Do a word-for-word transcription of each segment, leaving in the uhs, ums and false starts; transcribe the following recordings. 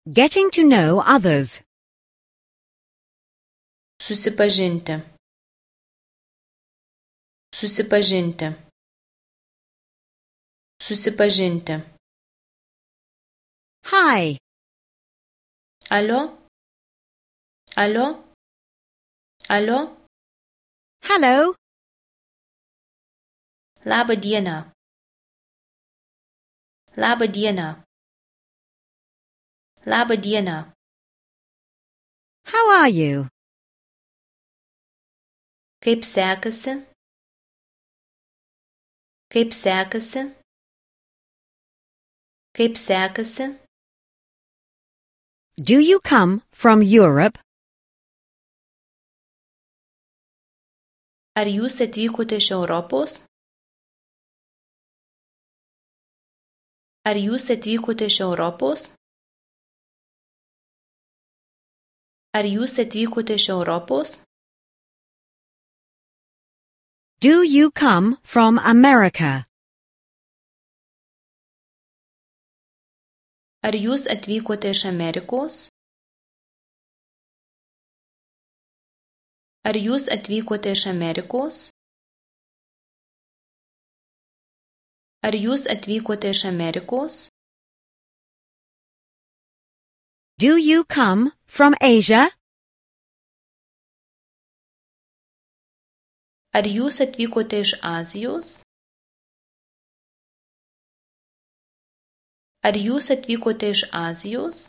Getting to know others. Susipažinti. Susipažinti. Susipažinti. Hi. Alio? Alio? Alio? Hello. Labą dieną. Labą dieną. Labą dieną. How are you? Kaip sekasi? Kaip sekasi? Kaip sekasi? Do you come from Europe? Ar jūs atvykote iš Europos? Ar jūs atvykote iš Europos? Ar jūs atvykote iš Europos? Do you come from America? Ar jūs atvykote iš Amerikos? Ar jūs atvykote iš Amerikos? Ar jūs atvykote iš Amerikos? Do you come from Asia? Ar jūs atvykote iš Azijos? Ar jūs atvykote iš Azijos?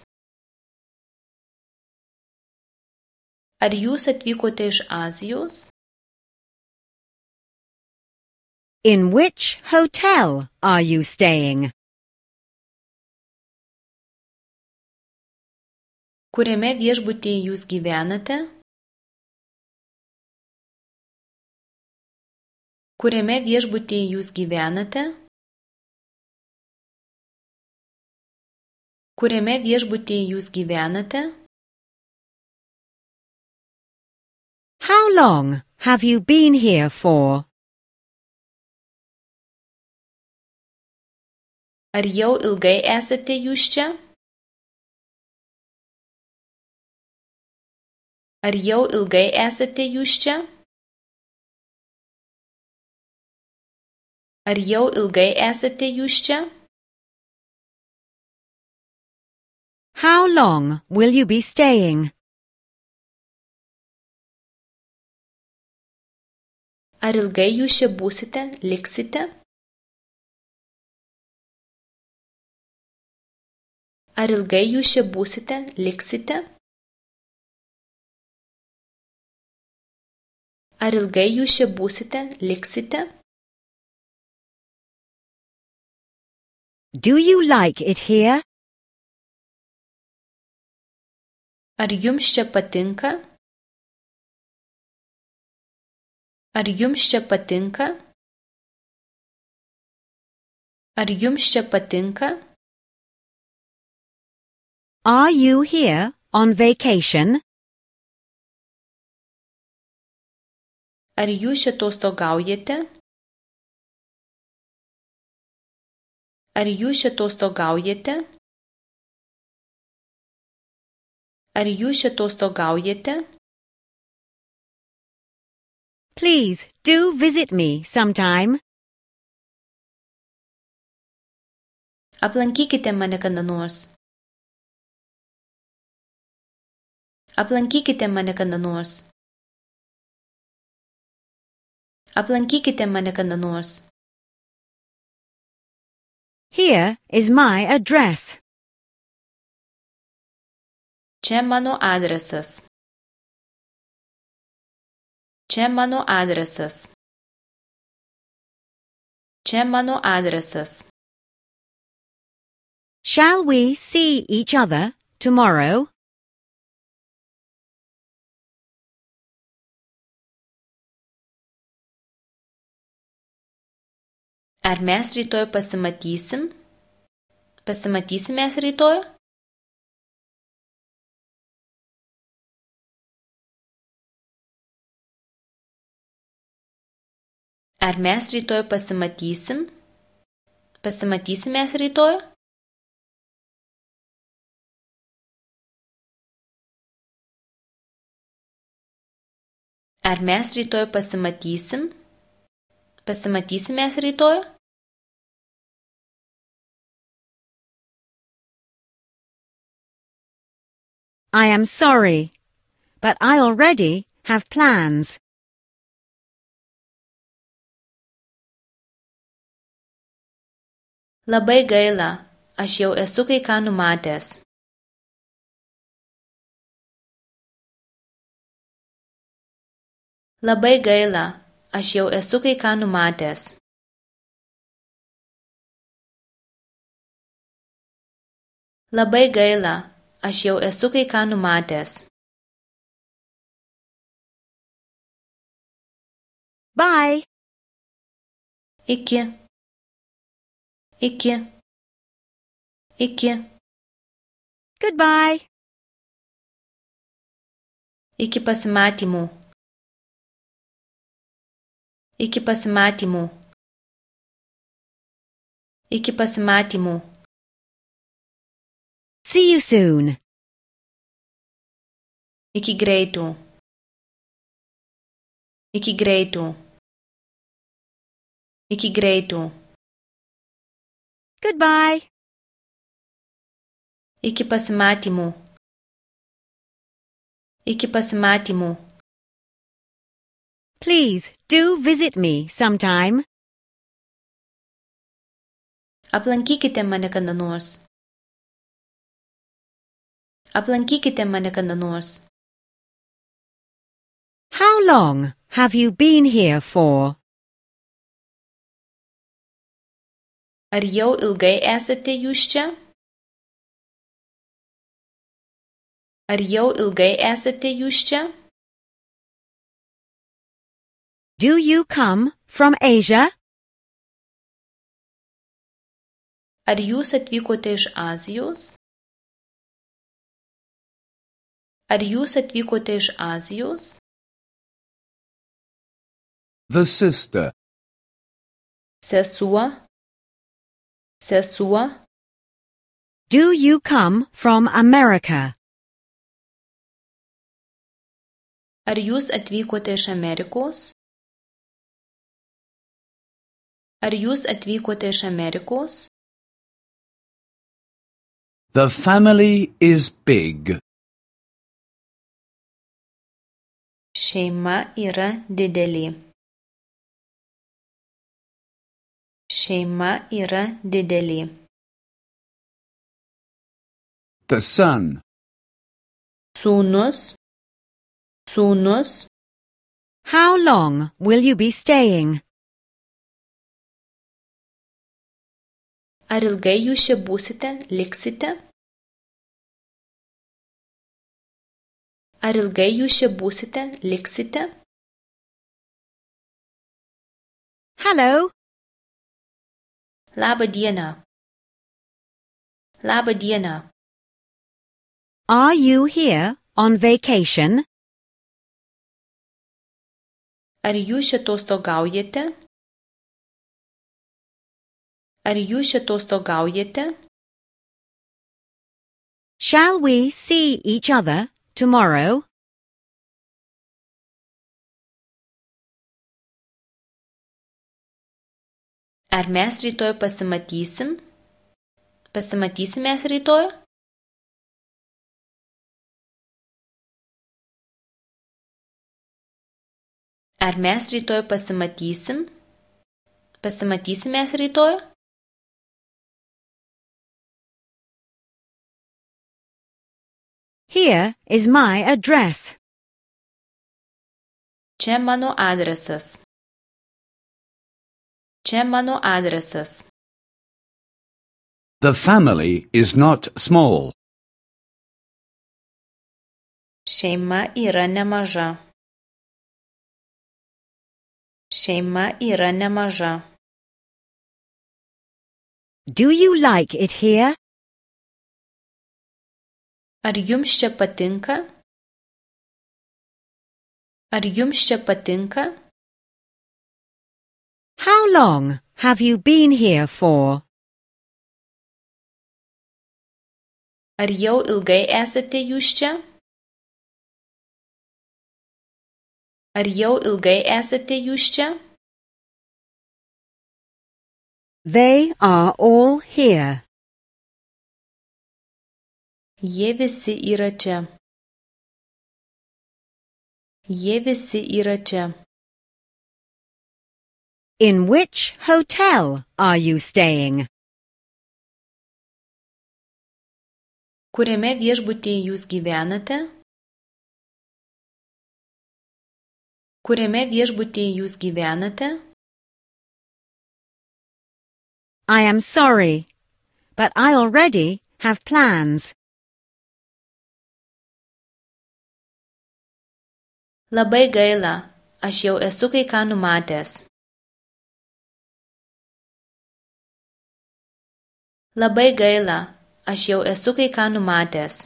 Ar jūs atvykote iš Azijos? In which hotel are you staying? Kuriame viešbutyje jūs gyvenate? Kuriame viešbutyje jūs gyvenate? Kuriame viešbutyje jūs gyvenate? How long have you been here for? Ar jau ilgai esate jūs čia? Ar jau ilgai esate jūs čia? Ar jau ilgai esate jūs čia? How long will you be staying? Ar ilgai jūs čia būsite, liksite? Ar ilgai jūs čia būsite, liksite? Ar ilgai jūs čia būsite, liksite? Do you like it here? Ar jums čia patinka? Ar jums čia patinka? Ar jums čia patinka? Are you here on vacation? Ar jūs čia atostogaujate? Ar jūs čia atostogaujate? Ar jūs čia atostogaujate? Please do visit me sometime. Aplankykite mane kada nors. Aplankykite mane kada nors. Aplankykite mane kada nors. Here is my address. Čia mano adresas. Čia mano adresas. Čia mano adresas. Shall we see each other tomorrow? Ar mes rytoj pasimatysim? Pasimatysim mes rytoj? Ar mes rytoj pasimatysim? Pasimatysim mes rytoj? Ar mes rytoj pasimatysim? Pasimatysim mes rytoj? I am sorry, but I already have plans. Labai gaila, aš jau esu kai ką numatęs. Labai gaila, aš jau esu kai ką numatęs. Labai gaila, aš jau esu kai ką numatęs. Bye. Iki. Iki. Iki. Goodbye. Iki pasimatymų. Iki pasimatymų. Iki pasimatymų. See you soon. Iki greitų. Iki greitų. Iki greitų. Goodbye. Iki pasimatymų. Iki pasimatymų. Please do visit me sometime. Aplankykite mane kada nors. Aplankykite mane kada nors. How long have you been here for? Ar jau ilgai esate jūs čia? Ar jau ilgai esate jūs čia? Do you come from Asia? Ar jūs atvykote iš Azijos? Ar jūs atvykote iš Azijos? The sister. Sesuo. Sesuo. Do you come from America? Ar jūs atvykote iš Amerikos? Ar jūs atvykote iš Amerikos? The family is big. Šeima yra didelė. Šeima yra didelė. The son. Sūnus. Sūnus. How long will you be staying? Ar ilgai jūs čia būsite, liksite? Ar ilgai jūs čia būsite, liksite? Hello. Labą dieną. Labą dieną. Are you here on vacation? Ar jūs čia atostogaujate? Ar jūs čia atostogaujate? Shall we see each other tomorrow? Ar mes rytoj pasimatysim? Pasimatysim mes rytoj? Ar mes rytoj pasimatysim? Pasimatysim mes rytoj? Here is my address. Čia mano adresas. Čia mano adresas. The family is not small. Šeima yra nemaža. Šeima yra nemaža. Do you like it here? Ar jums čia patinka? Ar jums čia patinka? How long have you been here for? Ar jau ilgai esate jūs čia? Ar jau ilgai esate jūs čia? They are all here. Jie visi yra čia. Jie visi yra čia. In which hotel are you staying? Kuriame viešbutyje jūs gyvenate? Kuriame viešbutyje jūs gyvenate? I am sorry, but I already have plans. Labai gaila, aš jau esu kai ką numatęs. Labai gaila, aš jau esu kai ką numatęs.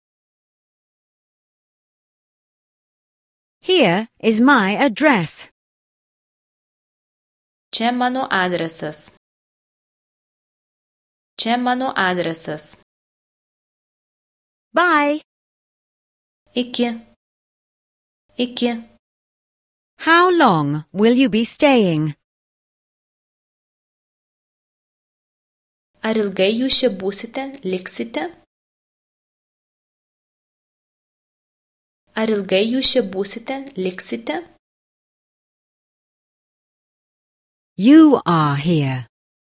Here is my address. Čia mano adresas. Čia mano adresas. Bye. Iki. Iki. How long will you be staying? Ar ilgai jūs čia būsite, liksite? Ar ilgai jūs čia būsite, liksite? You are here.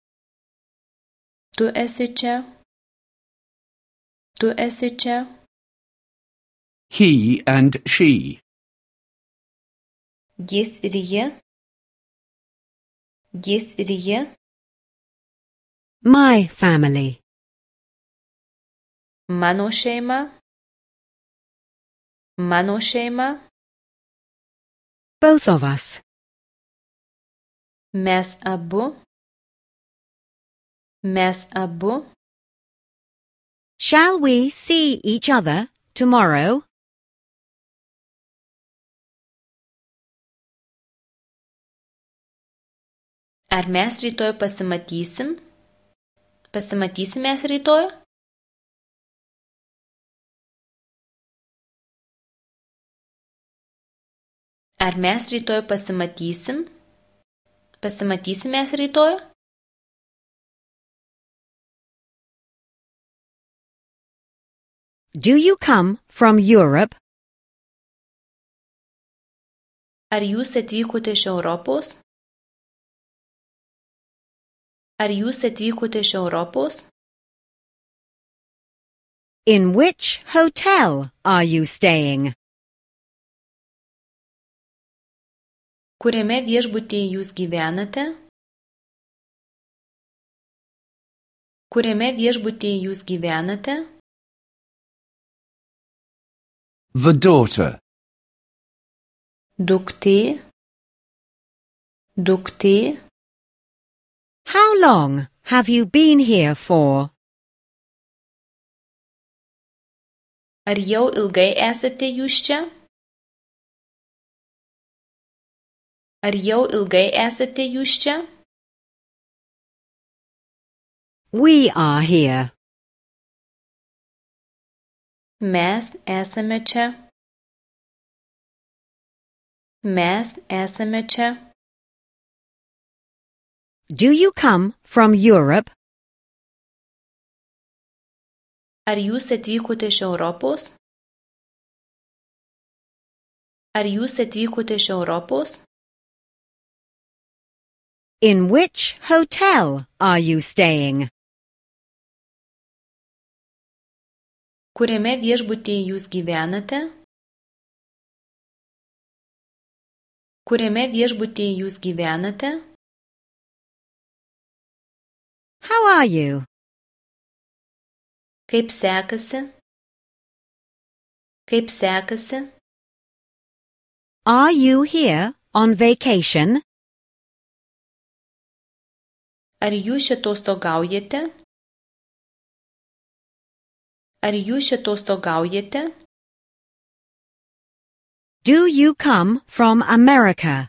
Tu esi čia. Tu esi čia. He and she. Jis ir ji. Jis ir ji. My family. Mano šeima. Mano šeima. Both of us. Mes abu. Mes abu. Shall we see each other tomorrow? Ar mes rytoj pasimatysim? Pasimatysim mes rytoj? Ar mes rytoj pasimatysim? Pasimatysim mes rytoj? Do you come from Europe? Ar jūs atvykote iš Europos? Ar jūs atvykote iš Europos? In which hotel are you staying? Kuriame viešbutyje jūs gyvenate? Kuriame viešbutyje jūs gyvenate? The daughter. Duktė. Duktė. How long have you been here for? Ar jau ilgai esate jūs čia? Ar jau ilgai esate jūs čia? We are here. Mes esame čia. Mes esame čia. Do you come from Europe? Ar jūs atvykote iš Europos? Ar jūs atvykote iš Europos? In which hotel are you staying? Kuriame viešbutyje jūs gyvenate? Kuriame viešbutyje jūs gyvenate? How are you? Kaip sekasi? Kaip sekasi? Are you here on vacation? Ar jūs čia atostogaujate? Ar jūs čia atostogaujate? Do you come from America?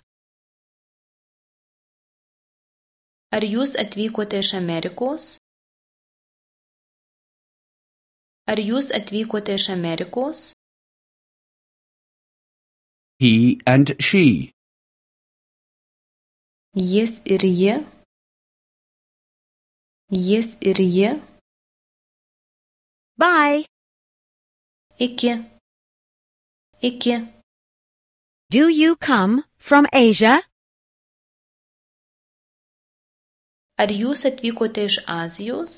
Ar jūs atvykote iš Amerikos? Ar jūs atvykote iš Amerikos? he and she. Jis ir ji. Jis ir ji. Bye. Iki. Iki. Do you come from Asia? Ar jūs atvykote iš Azijos?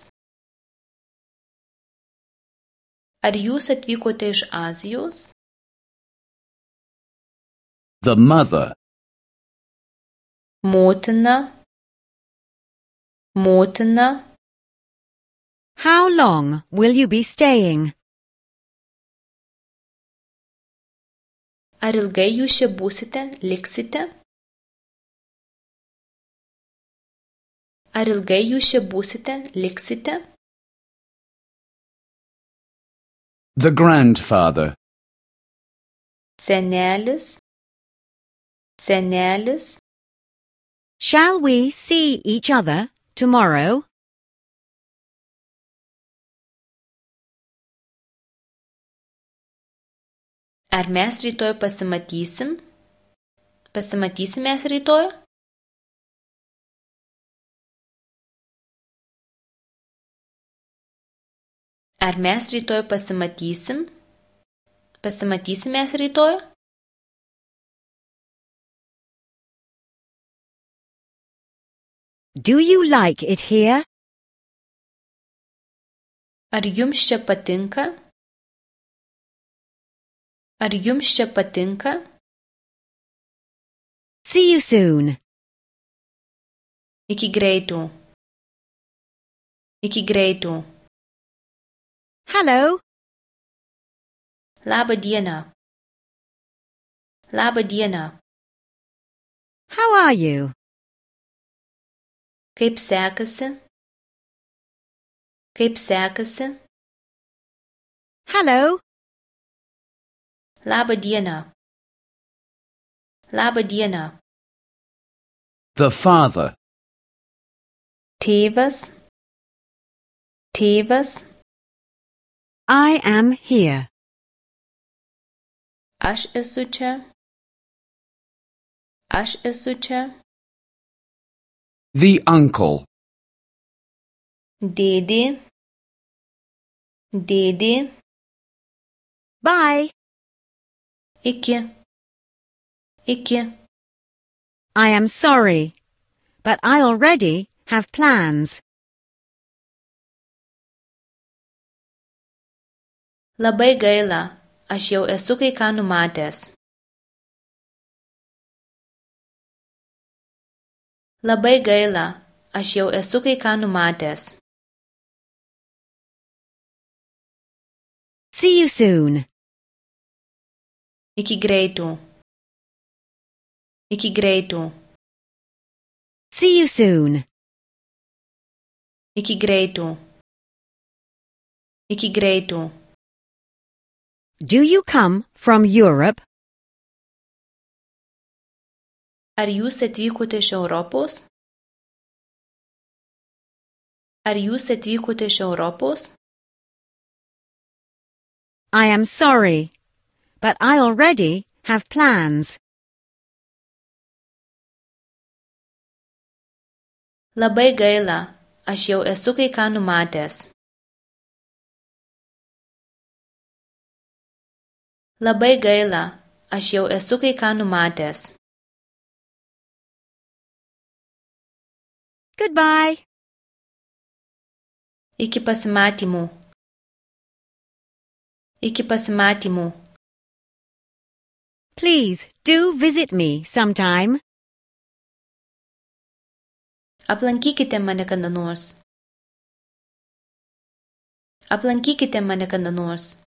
Ar jūs atvykote iš Azijos? The mother. Motina. Motina. How long will you be staying? Ar ilgai jūs čia būsite, liksite? Ar ilgai jūs čia būsite, liksite? The grandfather. Senelis. Senelis. Shall we see each other tomorrow? Ar mes rytoj pasimatysim? Pasimatysim mes rytoj? Ar mes rytoj pasimatysim? Pasimatysim mes rytoj? Do you like it here? Ar jums čia patinka? Ar jums čia patinka? See you soon. Iki greitų. Iki greitų. Hello. Labą dieną. Labą dieną. How are you? Kaip sekasi? Kaip sekasi? Hello. Labą dieną. Labą dieną. The father. Tėvas. Tėvas. I am here. Aš esu čia. Aš esu čia. The uncle. Dėdė. Dėdė. Bye. Iki. Iki. I am sorry, but I already have plans. Labai gaila, aš jau esu kai ką numatęs. Labai gaila, aš jau esu kai ką numatęs. See you soon. Iki greitų. Iki greitų. See you soon. Iki greitų. Iki greitų. Do you come from Europe? Ar jūs atvykote iš Europos? Ar jūs atvykote iš Europos? I am sorry, but I already have plans. Labai gaila, aš jau esu kai ką numatęs. Labai gaila, aš jau esu kai ką numatęs. Goodbye. Iki pasimatymų. Iki pasimatymų. Please do visit me sometime. Aplankykite mane kada nors. Aplankykite mane kada nors.